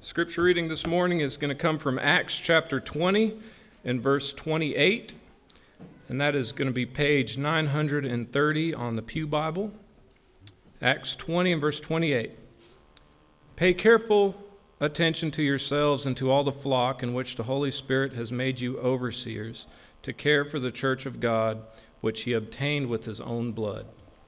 Scripture reading this morning is going to come from Acts chapter 20 and verse 28, and that is going to be page 930 on the Pew Bible. Acts 20 and verse 28. Pay careful attention to yourselves and to all the flock in which the Holy Spirit has made you overseers, to care for the church of God, which he obtained with his own blood.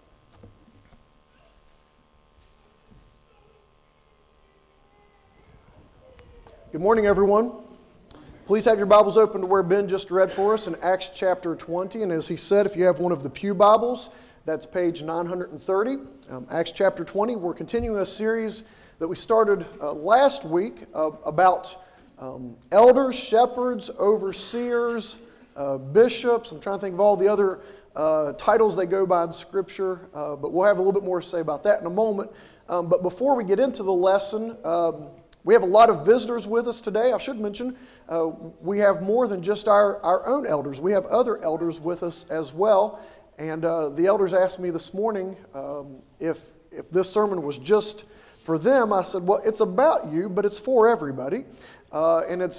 Good morning, everyone. Please have your Bibles open to where Ben just read for us in Acts chapter 20. And as he said, if you have one of the Pew Bibles, that's page 930. Acts chapter 20, we're continuing a series that we started last week about elders, shepherds, overseers, bishops. I'm trying to think of all the other titles they go by in Scripture, but we'll have a little bit more to say about that in a moment. But before we get into the lesson, we have a lot of visitors with us today. I should mention, we have more than just our own elders. We have other elders with us as well. And the elders asked me this morning if this sermon was just for them. I said, well, it's about you, but it's for everybody. And it's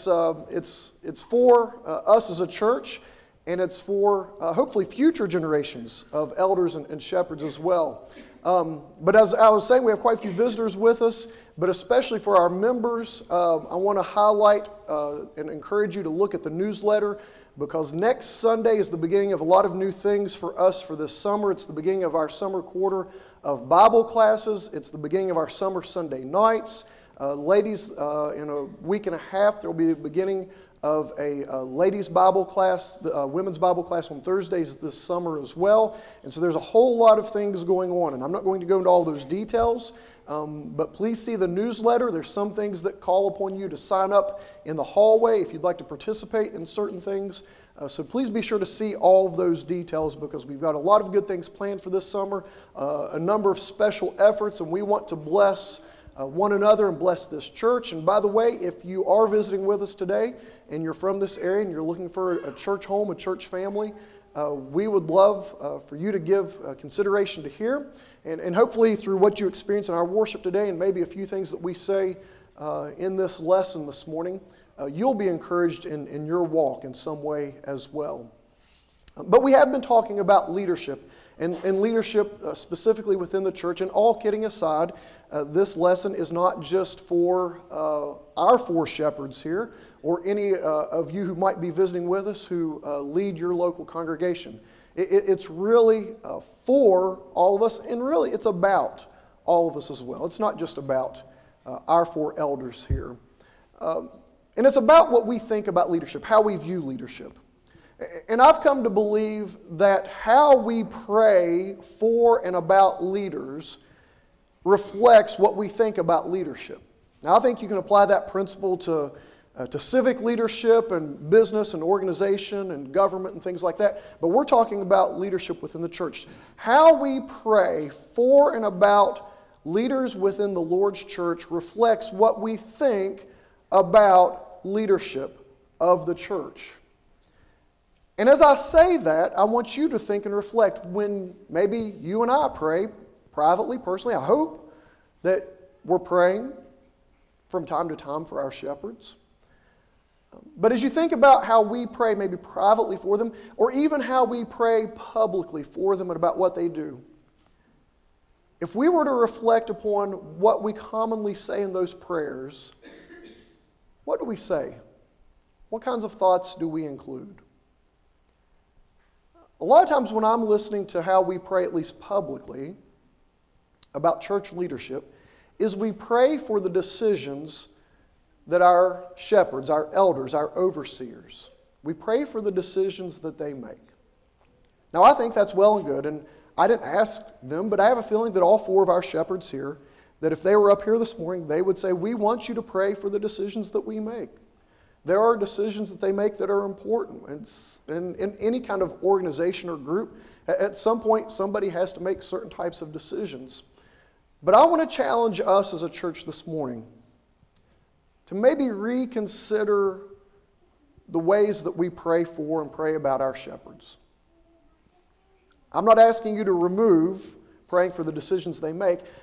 for us as a church, and it's for hopefully future generations of elders and shepherds as well. But as I was saying, we have quite a few visitors with us, but especially for our members, I want to highlight and encourage you to look at the newsletter, because next Sunday is the beginning of a lot of new things for us for this summer. It's the beginning of our summer quarter of Bible classes. It's the beginning of our summer Sunday nights. Ladies, in a week and a half, there will be the beginning of a ladies' Bible class, women's Bible class on Thursdays this summer as well. And so there's a whole lot of things going on, and I'm not going to go into all those details, but please see the newsletter. There's some things that call upon you to sign up in the hallway if you'd like to participate in certain things. So please be sure to see all of those details, because we've got a lot of good things planned for this summer, a number of special efforts, and we want to bless one another and bless this church. And by the way, if you are visiting with us today and you're from this area and you're looking for a church home, a church family, we would love for you to give consideration to here. And hopefully through what you experience in our worship today and maybe a few things that we say in this lesson this morning, you'll be encouraged in your walk in some way as well. But we have been talking about leadership. And leadership specifically within the church. And all kidding aside, this lesson is not just for our four shepherds here or any of you who might be visiting with us who lead your local congregation. It's really for all of us, and really it's about all of us as well. It's not just about our four elders here. And it's about what we think about leadership, how we view leadership. And I've come to believe that how we pray for and about leaders reflects what we think about leadership. Now, I think you can apply that principle to civic leadership and business and organization and government and things like that. But we're talking about leadership within the church. How we pray for and about leaders within the Lord's church reflects what we think about leadership of the church. And as I say that, I want you to think and reflect when maybe you and I pray privately, personally. I hope that we're praying from time to time for our shepherds. But as you think about how we pray maybe privately for them, or even how we pray publicly for them and about what they do, if we were to reflect upon what we commonly say in those prayers, what do we say? What kinds of thoughts do we include? A lot of times when I'm listening to how we pray, at least publicly, about church leadership, is we pray for the decisions that our shepherds, our elders, our overseers, we pray for the decisions that they make. Now, I think that's well and good, and I didn't ask them, but I have a feeling that all four of our shepherds here, that if they were up here this morning, they would say, we want you to pray for the decisions that we make. There are decisions that they make that are important. And in any kind of organization or group, at some point, somebody has to make certain types of decisions. But I want to challenge us as a church this morning to maybe reconsider the ways that we pray for and pray about our shepherds. I'm not asking you to remove praying for the decisions they make.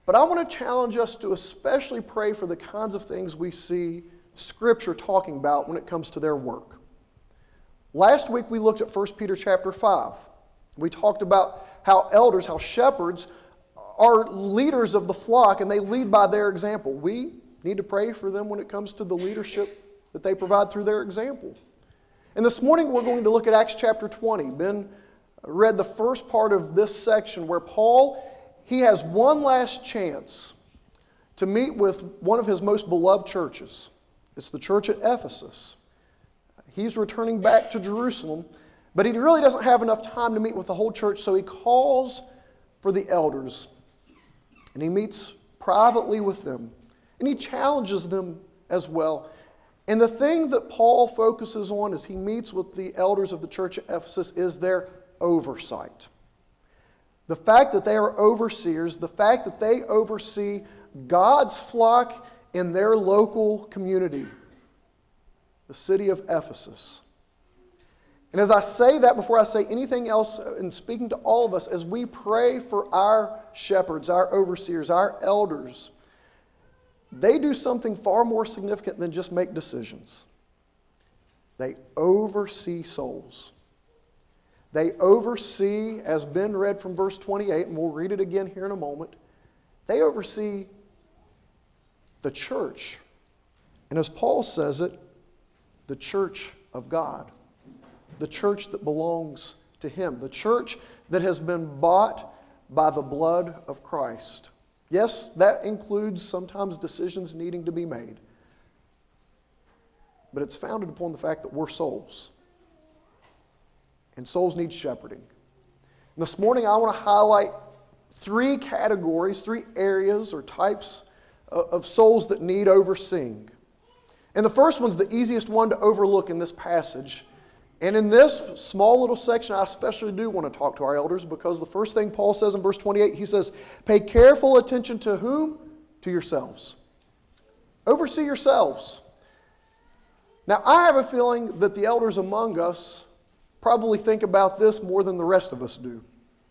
But I want to challenge us to especially pray for the kinds of things we see Scripture talking about when it comes to their work. Last week we looked at 1 Peter chapter 5. We talked about how elders, how shepherds are leaders of the flock and they lead by their example. We need to pray for them when it comes to the leadership that they provide through their example. And this morning we're going to look at Acts chapter 20. Ben read the first part of this section where Paul, he has one last chance to meet with one of his most beloved churches. It's the church at Ephesus. He's returning back to Jerusalem, but he really doesn't have enough time to meet with the whole church, so he calls for the elders, and he meets privately with them, and he challenges them as well. And the thing that Paul focuses on as he meets with the elders of the church at Ephesus is their oversight. The fact that they are overseers, the fact that they oversee God's flock in their local community, the city of Ephesus. And as I say that, before I say anything else, in speaking to all of us, as we pray for our shepherds, our overseers, our elders, they do something far more significant than just make decisions. They oversee souls. They oversee, as Ben read from verse 28, and we'll read it again here in a moment, they oversee the church. And as Paul says it, the church of God. The church that belongs to Him. The church that has been bought by the blood of Christ. Yes, that includes sometimes decisions needing to be made. But it's founded upon the fact that we're souls. And souls need shepherding. And this morning I want to highlight three categories, three areas or types of souls that need overseeing. And the first one's the easiest one to overlook in this passage. And in this small little section, I especially do want to talk to our elders because the first thing Paul says in verse 28, he says, pay careful attention to whom? To yourselves. Oversee yourselves. Now, I have a feeling that the elders among us probably think about this more than the rest of us do.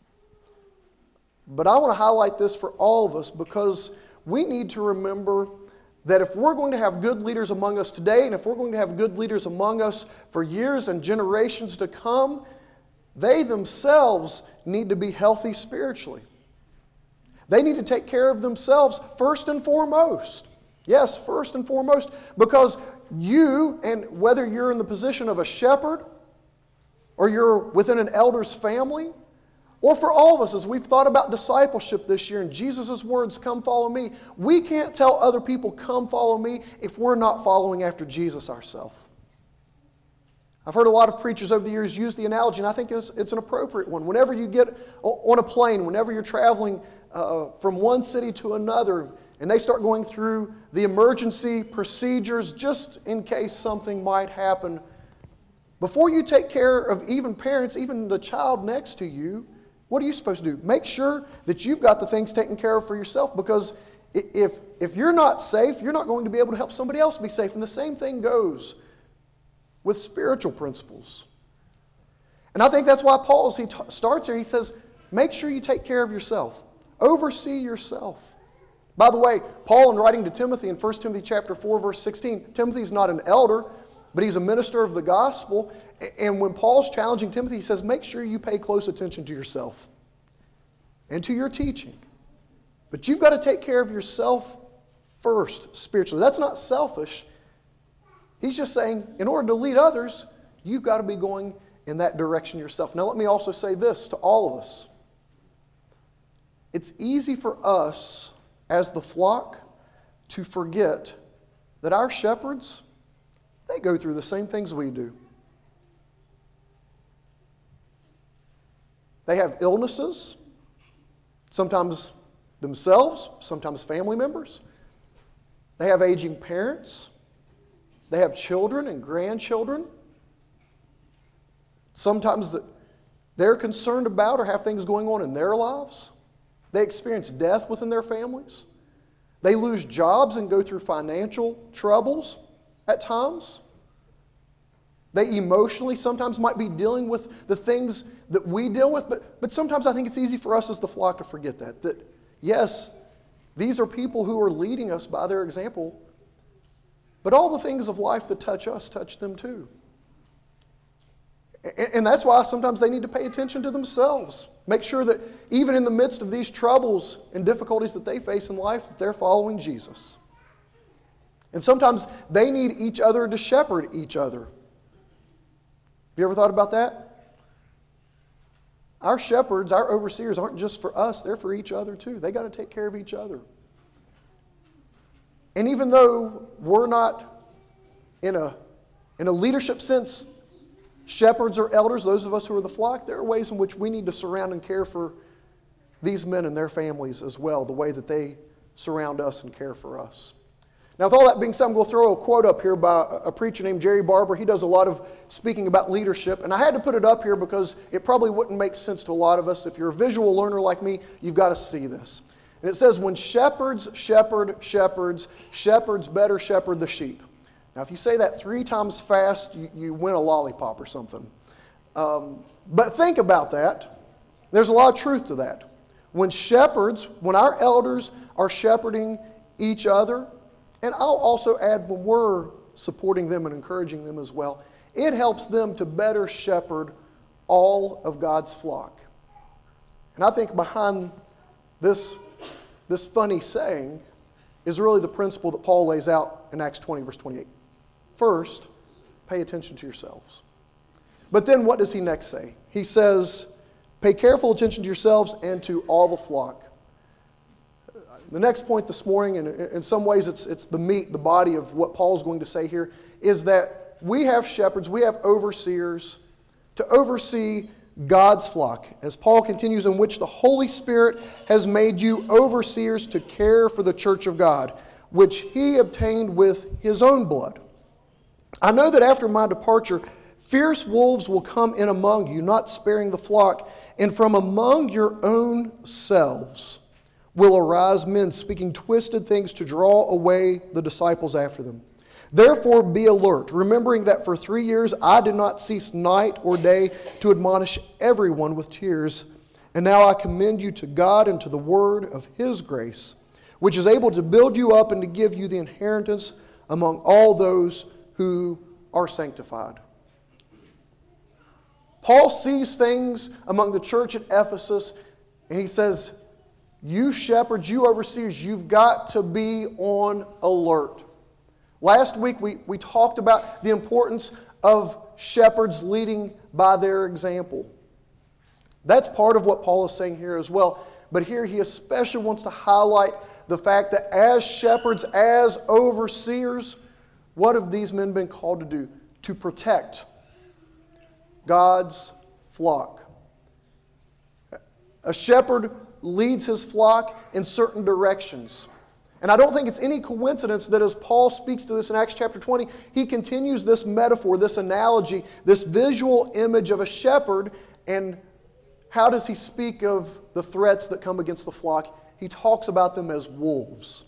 But I want to highlight this for all of us because we need to remember that if we're going to have good leaders among us today, and if we're going to have good leaders among us for years and generations to come, they themselves need to be healthy spiritually. They need to take care of themselves first and foremost. Yes, first and foremost, because you, and whether you're in the position of a shepherd, or you're within an elder's family, or for all of us, as we've thought about discipleship this year and Jesus' words, come follow me, we can't tell other people, come follow me, if we're not following after Jesus ourselves. I've heard a lot of preachers over the years use the analogy, and I think it's an appropriate one. Whenever you get on a plane, whenever you're traveling from one city to another, and they start going through the emergency procedures just in case something might happen, before you take care of even parents, even the child next to you, what are you supposed to do? Make sure that you've got the things taken care of for yourself, because if you're not safe, you're not going to be able to help somebody else be safe. And the same thing goes with spiritual principles. And I think that's why Paul, as he starts here, he says, make sure you take care of yourself. Oversee yourself. By the way, Paul, in writing to Timothy in 1 Timothy chapter 4, verse 16, Timothy's not an elder, but he's a minister of the gospel. And when Paul's challenging Timothy, he says, make sure you pay close attention to yourself and to your teaching. But you've got to take care of yourself first, spiritually. That's not selfish. He's just saying, in order to lead others, you've got to be going in that direction yourself. Now, let me also say this to all of us. It's easy for us, as the flock, to forget that our shepherds, they go through the same things we do. They have illnesses, sometimes themselves, sometimes family members. They have aging parents. They have children and grandchildren. Sometimes they're concerned about or have things going on in their lives. They experience death within their families. They lose jobs and go through financial troubles at times. They emotionally sometimes might be dealing with the things that we deal with, but sometimes I think it's easy for us as the flock to forget that yes, These are people who are leading us by their example. But all the things of life that touch us touch them too. And that's why sometimes they need to pay attention to themselves. Make sure that even in the midst of these troubles and difficulties that they face in life, that they're following Jesus. And sometimes they need each other to shepherd each other. Have you ever thought about that? Our shepherds, our overseers aren't just for us, they're for each other too. They got to take care of each other. And even though we're not in a leadership sense shepherds or elders, those of us who are the flock, there are ways in which we need to surround and care for these men and their families as well, the way that they surround us and care for us. Now, with all that being said, I'm going to throw a quote up here by a preacher named Jerry Barber. He does a lot of speaking about leadership, and I had to put it up here because it probably wouldn't make sense to a lot of us. If you're a visual learner like me, you've got to see this. And it says, when shepherds shepherd shepherds, shepherds better shepherd the sheep. Now, if you say that 3 times fast, you win a lollipop or something. But think about that. There's a lot of truth to that. When our elders are shepherding each other, and I'll also add when we're supporting them and encouraging them as well, it helps them to better shepherd all of God's flock. And I think behind this funny saying is really the principle that Paul lays out in Acts 20, verse 28. First, pay attention to yourselves. But then what does he next say? He says, pay careful attention to yourselves and to all the flock. The next point this morning, and in some ways it's the meat, the body of what Paul's going to say here, is that we have shepherds, we have overseers to oversee God's flock. As Paul continues, in which the Holy Spirit has made you overseers to care for the church of God, which he obtained with his own blood. I know that after my departure, fierce wolves will come in among you, not sparing the flock, and from among your own selves will arise men speaking twisted things to draw away the disciples after them. Therefore be alert, remembering that for 3 years I did not cease night or day to admonish everyone with tears. And now I commend you to God and to the word of his grace, which is able to build you up and to give you the inheritance among all those who are sanctified. Paul sees things among the church at Ephesus, and he says, you shepherds, you overseers, you've got to be on alert. Last week we talked about the importance of shepherds leading by their example. That's part of what Paul is saying here as well. But here he especially wants to highlight the fact that as shepherds, as overseers, what have these men been called to do? To protect God's flock. A shepherd leads his flock in certain directions. And I don't think it's any coincidence that as Paul speaks to this in Acts chapter 20, he continues this metaphor, this analogy, this visual image of a shepherd. And how does he speak of the threats that come against the flock? He talks about them as wolves.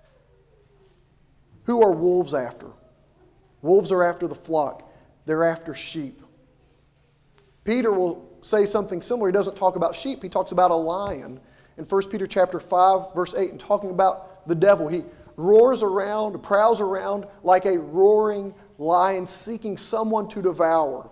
Who are wolves after? Wolves are after the flock. They're after sheep. Peter will say something similar. He doesn't talk about sheep. He talks about a lion. In 1 Peter chapter 5, verse 8, and talking about the devil, he roars around, prowls around like a roaring lion seeking someone to devour.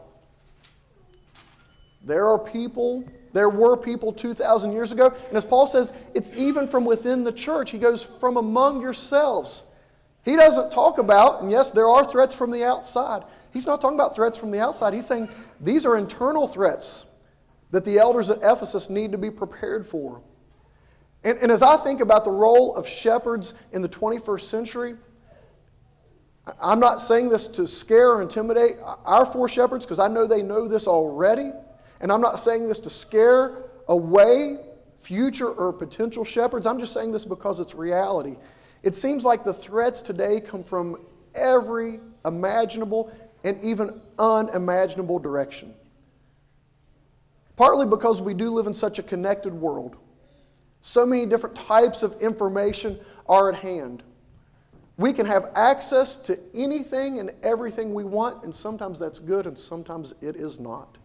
There were people 2,000 years ago, and as Paul says, it's even from within the church. He goes, from among yourselves. He doesn't talk about, and yes, there are threats from the outside. He's not talking about threats from the outside. He's saying these are internal threats that the elders at Ephesus need to be prepared for. And as I think about the role of shepherds in the 21st century, I'm not saying this to scare or intimidate our 4 shepherds, because I know they know this already. And I'm not saying this to scare away future or potential shepherds. I'm just saying this because it's reality. It seems like the threats today come from every imaginable and even unimaginable direction. Partly because we do live in such a connected world. So many different types of information are at hand. We can have access to anything and everything we want, and sometimes that's good and sometimes it is not.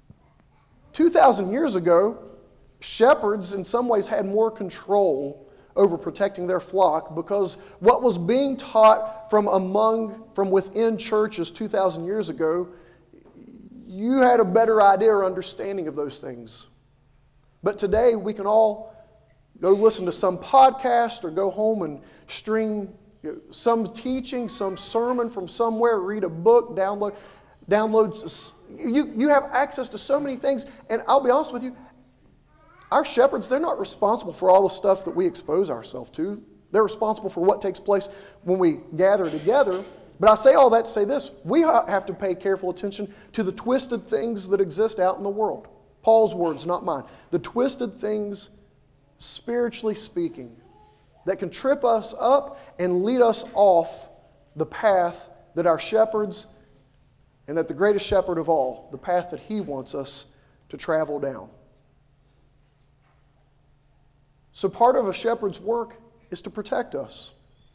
2,000 years ago, shepherds in some ways had more control over protecting their flock, because what was being taught from within churches 2,000 years ago, you had a better idea or understanding of those things. But today we can all go listen to some podcast or go home and stream some teaching, some sermon from somewhere, read a book, download. You have access to so many things, and I'll be honest with you, our shepherds, they're not responsible for all the stuff that we expose ourselves to. They're responsible for what takes place when we gather together. But I say all that to say this: we have to pay careful attention to the twisted things that exist out in the world. Paul's words, not mine. The twisted things, spiritually speaking, that can trip us up and lead us off the path that our shepherds, and that the greatest shepherd of all, the path that he wants us to travel down. So part of a shepherd's work is to protect us.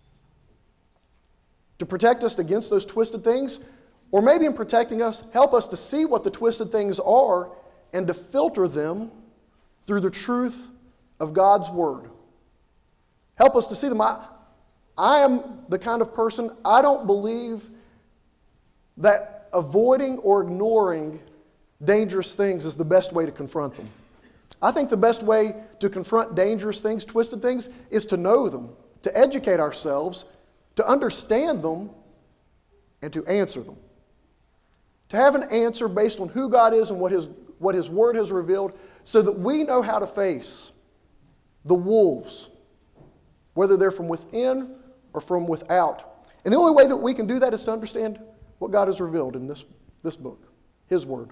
To protect us against those twisted things, or maybe in protecting us, help us to see what the twisted things are and to filter them through the truth of God's Word. Help us to see them. I am the kind of person, I don't believe that avoiding or ignoring dangerous things is the best way to confront them. I think the best way to confront dangerous things, twisted things, is to know them, to educate ourselves, to understand them, and to answer them. To have an answer based on who God is and what His Word has revealed, so that we know how to face the wolves, whether they're from within or from without. And the only way that we can do that is to understand what God has revealed in this book, His Word.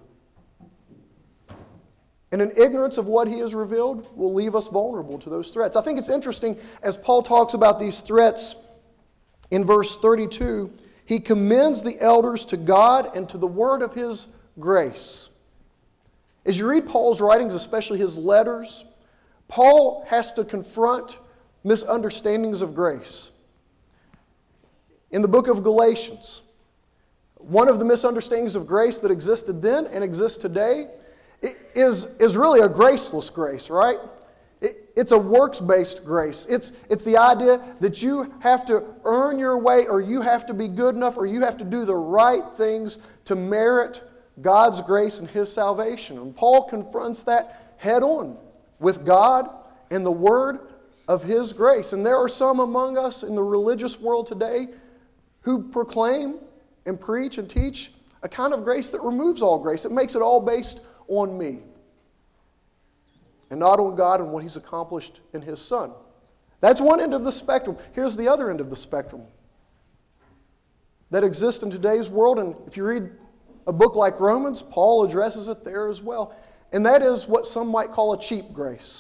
And an ignorance of what He has revealed will leave us vulnerable to those threats. I think it's interesting, as Paul talks about these threats in verse 32, he commends the elders to God and to the word of His grace. As you read Paul's writings, especially his letters, Paul has to confront misunderstandings of grace. In the book of Galatians, one of the misunderstandings of grace that existed then and exists today is really a graceless grace, right? It's a works-based grace. It's the idea that you have to earn your way, or you have to be good enough, or you have to do the right things to merit God's grace and His salvation. And Paul confronts that head on with God and the Word of His grace. And there are some among us in the religious world today who proclaim and preach and teach a kind of grace that removes all grace. It makes it all based on me and not on God and what He's accomplished in His Son. That's one end of the spectrum. Here's the other end of the spectrum that exists in today's world. And if you read a book like Romans, Paul addresses it there as well. And that is what some might call a cheap grace.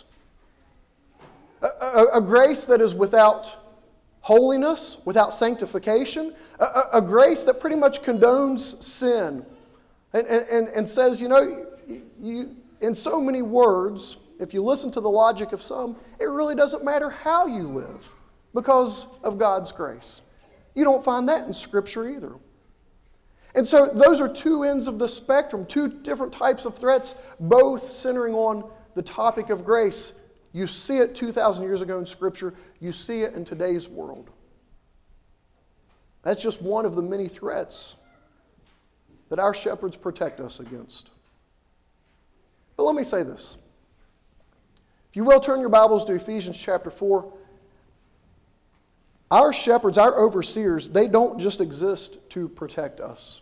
A grace that is without holiness, without sanctification. A grace that pretty much condones sin. And says, you, in so many words, if you listen to the logic of some, it really doesn't matter how you live because of God's grace. You don't find that in Scripture either. And so those are two ends of the spectrum, two different types of threats, both centering on the topic of grace. You see it 2,000 years ago in Scripture. You see it in today's world. That's just one of the many threats that our shepherds protect us against. But let me say this. If you will, turn your Bibles to Ephesians chapter 4. Our shepherds, our overseers, they don't just exist to protect us.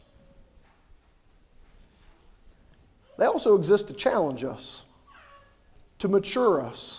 They also exist to challenge us, to mature us.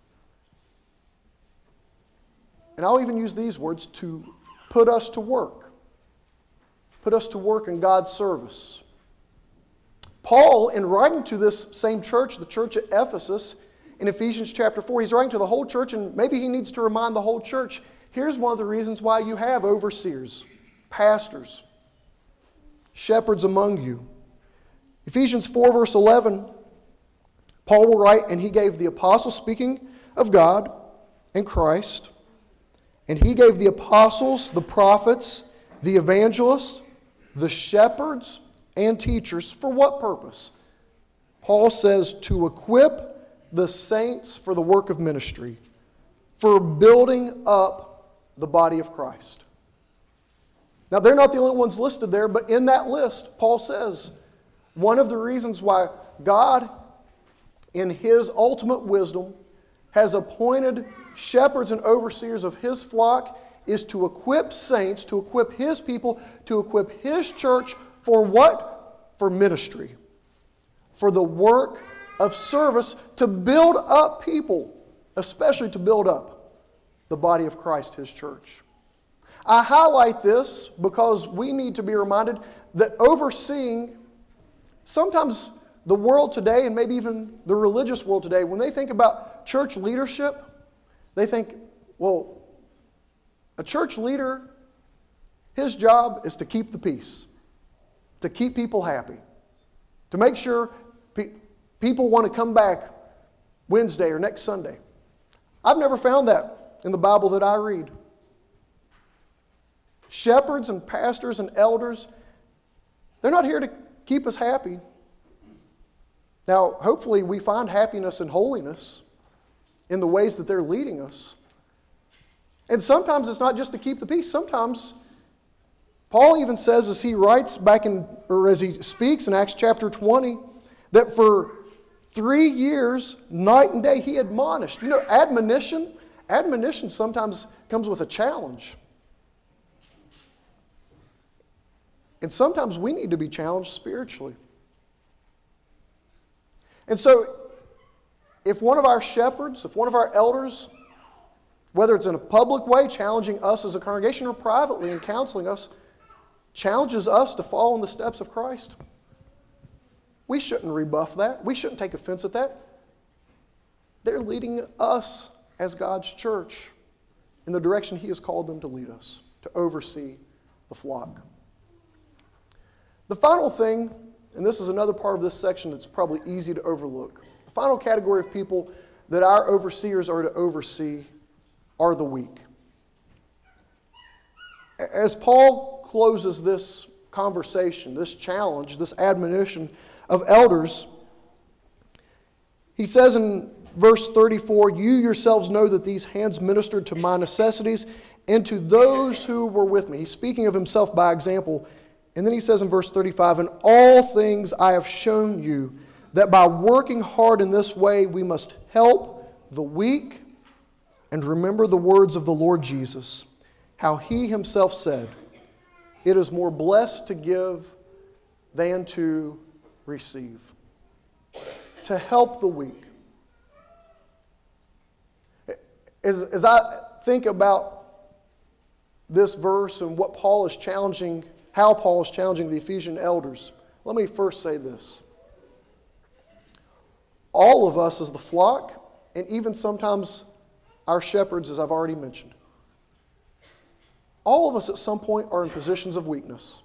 And I'll even use these words, to put us to work. Put us to work in God's service. Paul, in writing to this same church, the church at Ephesus, in Ephesians chapter 4, he's writing to the whole church, and maybe he needs to remind the whole church, here's one of the reasons why you have overseers, pastors, shepherds among you. Ephesians 4, verse 11, Paul will write, and he gave the apostles, speaking of God and Christ, and he gave the apostles, the prophets, the evangelists, the shepherds, and teachers. For what purpose? Paul says, to equip the saints for the work of ministry, for building up the body of Christ. Now, they're not the only ones listed there, but in that list, Paul says, one of the reasons why God, in His ultimate wisdom, has appointed shepherds and overseers of His flock is to equip saints, to equip His people, to equip His church for what? For ministry. For the work of service to build up people, especially to build up the body of Christ, His church. I highlight this because we need to be reminded that overseeing, sometimes the world today, and maybe even the religious world today, when they think about church leadership, they think, well, a church leader, his job is to keep the peace, to keep people happy, to make sure people want to come back Wednesday or next Sunday. I've never found that in the Bible that I read. Shepherds and pastors and elders, they're not here to keep us happy. Now, hopefully we find happiness and holiness in the ways that they're leading us. And sometimes it's not just to keep the peace. Sometimes, Paul even says as he writes as he speaks in Acts chapter 20, that for 3 years, night and day, he admonished. You know, admonition sometimes comes with a challenge. And sometimes we need to be challenged spiritually. And so, if one of our shepherds, if one of our elders, whether it's in a public way, challenging us as a congregation, or privately in counseling us, challenges us to follow in the steps of Christ, we shouldn't rebuff that. We shouldn't take offense at that. They're leading us as God's church in the direction He has called them to lead us, to oversee the flock. The final thing, and this is another part of this section that's probably easy to overlook, the final category of people that our overseers are to oversee are the weak. As Paul closes this conversation, this challenge, this admonition of elders, he says in verse 34, "You yourselves know that these hands ministered to my necessities and to those who were with me." He's speaking of himself by example. And then he says in verse 35, "In all things I have shown you that by working hard in this way we must help the weak and remember the words of the Lord Jesus, how He Himself said, 'It is more blessed to give than to receive.'" To help the weak. As I think about this verse and what Paul is challenging, how Paul is challenging the Ephesian elders, let me first say this. All of us as the flock, and even sometimes our shepherds, as I've already mentioned, all of us at some point are in positions of weakness.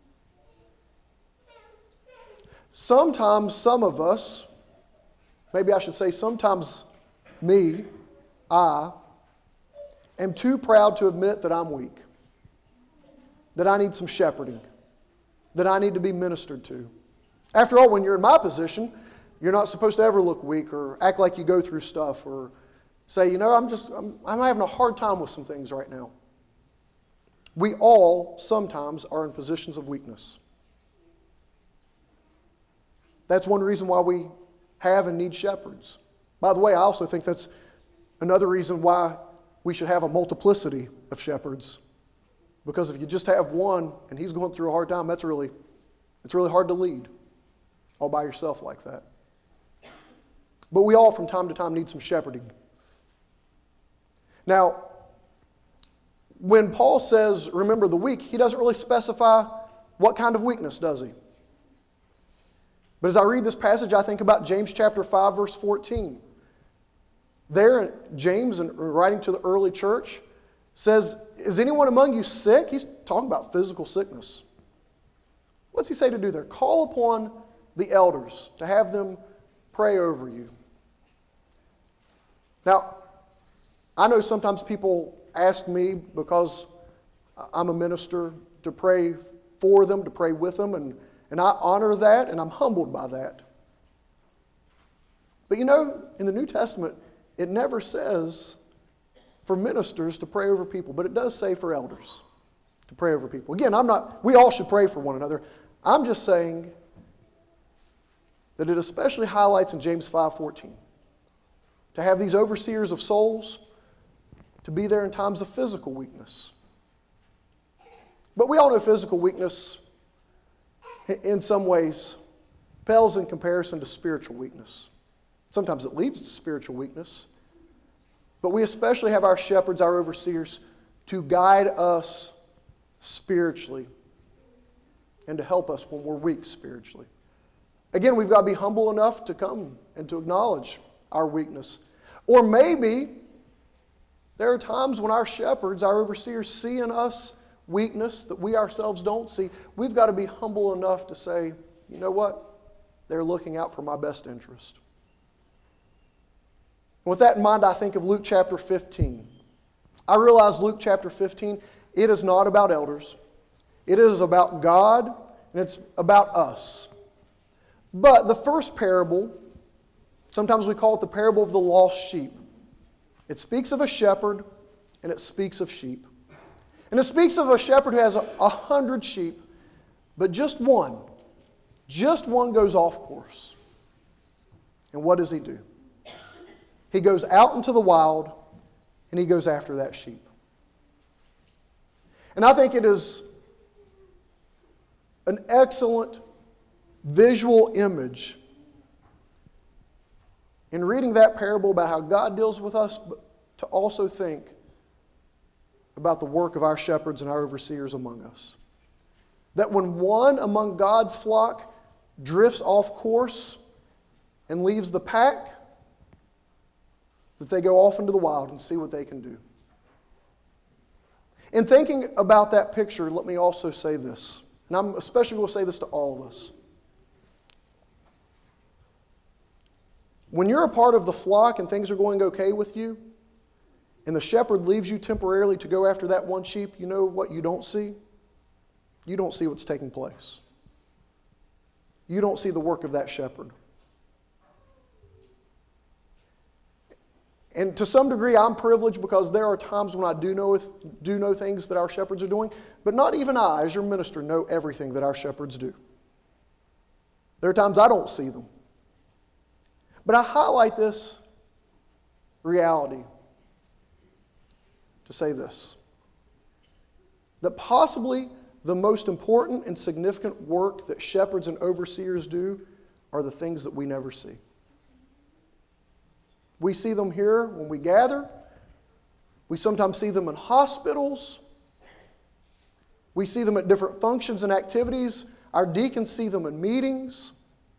Sometimes some of us, maybe I should say sometimes me, I am too proud to admit that I'm weak, that I need some shepherding, that I need to be ministered to. After all, when you're in my position, you're not supposed to ever look weak or act like you go through stuff or say, you know, I'm having a hard time with some things right now. We all sometimes are in positions of weakness. That's one reason why we have and need shepherds. By the way, I also think that's another reason why we should have a multiplicity of shepherds. Because if you just have one and he's going through a hard time, it's really hard to lead all by yourself like that. But we all from time to time need some shepherding. Now, when Paul says, remember the weak, he doesn't really specify what kind of weakness, does he? But as I read this passage, I think about James chapter 5, verse 14. There, James, in writing to the early church, says, is anyone among you sick? He's talking about physical sickness. What's he say to do there? Call upon the elders to have them pray over you. Now, I know sometimes people ask me, because I'm a minister, to pray for them, to pray with them, and I honor that, and I'm humbled by that. But you know, in the New Testament, it never says for ministers to pray over people, but it does say for elders to pray over people. Again, we all should pray for one another. I'm just saying that it especially highlights in James 5:14 to have these overseers of souls to be there in times of physical weakness. But we all know physical weakness in some ways pales in comparison to spiritual weakness. Sometimes it leads to spiritual weakness. But we especially have our shepherds, our overseers, to guide us spiritually and to help us when we're weak spiritually. Again, we've got to be humble enough to come and to acknowledge our weakness. Or maybe there are times when our shepherds, our overseers, see in us weakness that we ourselves don't see. We've got to be humble enough to say, you know what? They're looking out for my best interest. With that in mind, I think of Luke chapter 15. I realize Luke chapter 15, it is not about elders. It is about God, and it's about us. But the first parable, sometimes we call it the parable of the lost sheep. It speaks of a shepherd, and it speaks of sheep. And it speaks of a shepherd who has 100 sheep, but just one goes off course. And what does he do? He goes out into the wild, and he goes after that sheep. And I think it is an excellent visual image in reading that parable about how God deals with us, but to also think about the work of our shepherds and our overseers among us. That when one among God's flock drifts off course and leaves the pack, that they go off into the wild and see what they can do. In thinking about that picture, let me also say this, and I'm especially going to say this to all of us. When you're a part of the flock and things are going okay with you, and the shepherd leaves you temporarily to go after that one sheep, you know what you don't see? You don't see what's taking place. You don't see the work of that shepherd. And to some degree, I'm privileged because there are times when I do know things that our shepherds are doing, but not even I, as your minister, know everything that our shepherds do. There are times I don't see them. But I highlight this reality to say this, that possibly the most important and significant work that shepherds and overseers do are the things that we never see. We see them here when we gather. We sometimes see them in hospitals. We see them at different functions and activities. Our deacons see them in meetings.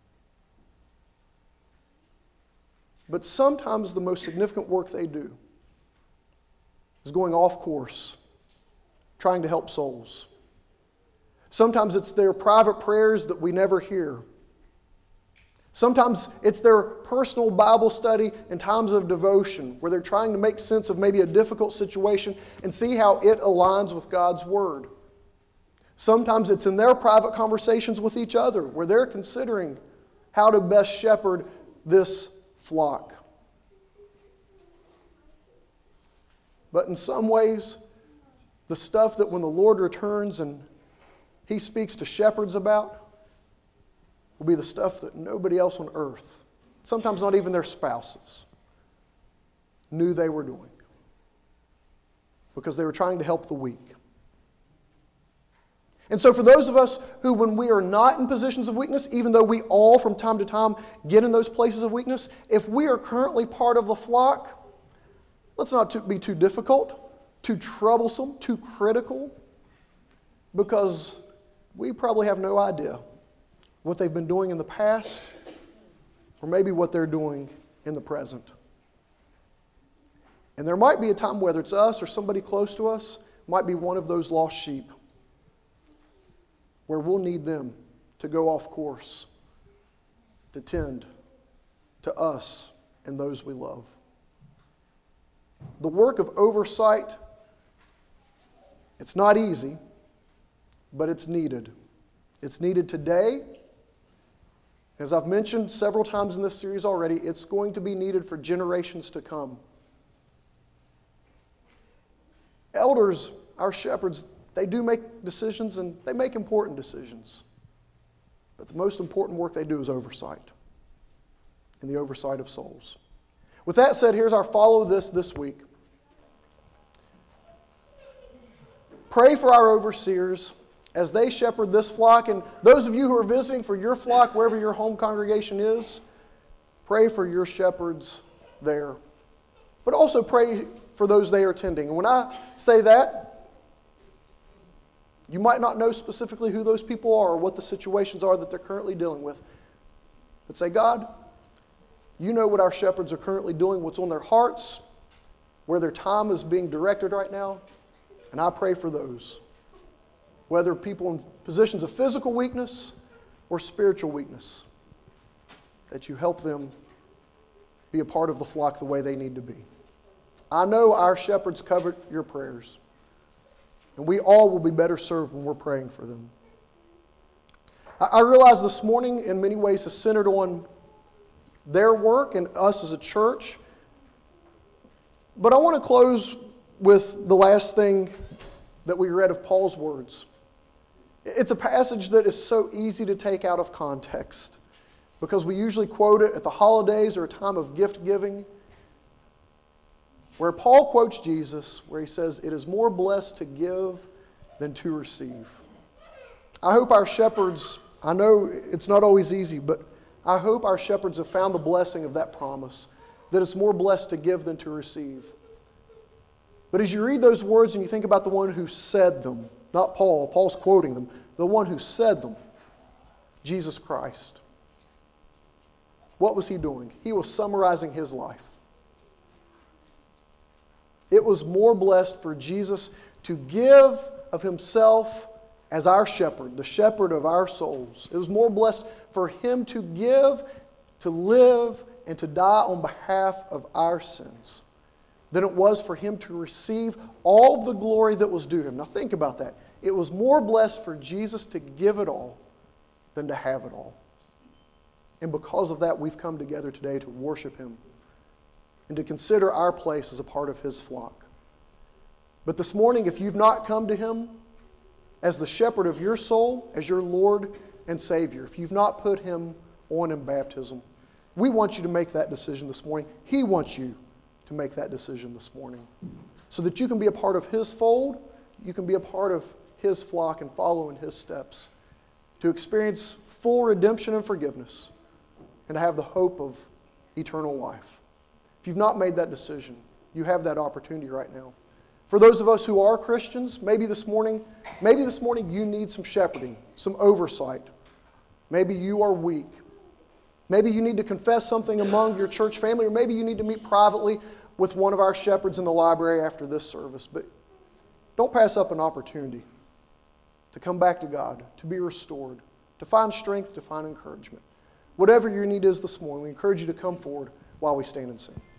But sometimes the most significant work they do is going off course, trying to help souls. Sometimes it's their private prayers that we never hear. Sometimes it's their personal Bible study and times of devotion where they're trying to make sense of maybe a difficult situation and see how it aligns with God's Word. Sometimes it's in their private conversations with each other where they're considering how to best shepherd this flock. But in some ways, the stuff that when the Lord returns and He speaks to shepherds about will be the stuff that nobody else on earth, sometimes not even their spouses, knew they were doing because they were trying to help the weak. And so for those of us who, when we are not in positions of weakness, even though we all from time to time get in those places of weakness, if we are currently part of the flock, let's not be too difficult, too troublesome, too critical, because we probably have no idea what they've been doing in the past, or maybe what they're doing in the present. And there might be a time, whether it's us or somebody close to us, might be one of those lost sheep, where we'll need them to go off course, to tend to us and those we love. The work of oversight, it's not easy, but it's needed. It's needed today. As I've mentioned several times in this series already, it's going to be needed for generations to come. elders, our shepherds, they do make decisions, and they make important decisions. But the most important work they do is oversight, and the oversight of souls. With that said, here's our follow this week. Pray for our overseers as they shepherd this flock. And those of you who are visiting for your flock, wherever your home congregation is, pray for your shepherds there. But also pray for those they are attending. And when I say that, you might not know specifically who those people are or what the situations are that they're currently dealing with. But say, God, you know what our shepherds are currently doing, what's on their hearts, where their time is being directed right now. And I pray for those, whether people in positions of physical weakness or spiritual weakness, that you help them be a part of the flock the way they need to be. I know our shepherds covered your prayers, and we all will be better served when we're praying for them. I realize this morning in many ways is centered on their work and us as a church, but I want to close with the last thing that we read of Paul's words. It's a passage that is so easy to take out of context because we usually quote it at the holidays or a time of gift giving, where Paul quotes Jesus, where he says, "It is more blessed to give than to receive." I hope our shepherds, I know it's not always easy, but I hope our shepherds have found the blessing of that promise, that it's more blessed to give than to receive. But as you read those words and you think about the one who said them, not Paul, Paul's quoting them, the one who said them, Jesus Christ. What was he doing? He was summarizing his life. It was more blessed for Jesus to give of himself as our shepherd, the shepherd of our souls. It was more blessed for him to give, to live, and to die on behalf of our sins than it was for him to receive all the glory that was due him. Now think about that. It was more blessed for Jesus to give it all than to have it all. And because of that, we've come together today to worship him and to consider our place as a part of his flock. But this morning, if you've not come to him as the shepherd of your soul, as your Lord and Savior, if you've not put him on in baptism, we want you to make that decision this morning. He wants you to make that decision this morning so that you can be a part of his fold, you can be a part of his flock and follow in his steps to experience full redemption and forgiveness and to have the hope of eternal life. If you've not made that decision, you have that opportunity right now. For those of us who are Christians, maybe this morning you need some shepherding, some oversight. Maybe you are weak. Maybe you need to confess something among your church family, or maybe you need to meet privately with one of our shepherds in the library after this service. But don't pass up an opportunity to come back to God, to be restored, to find strength, to find encouragement. Whatever your need is this morning, we encourage you to come forward while we stand and sing.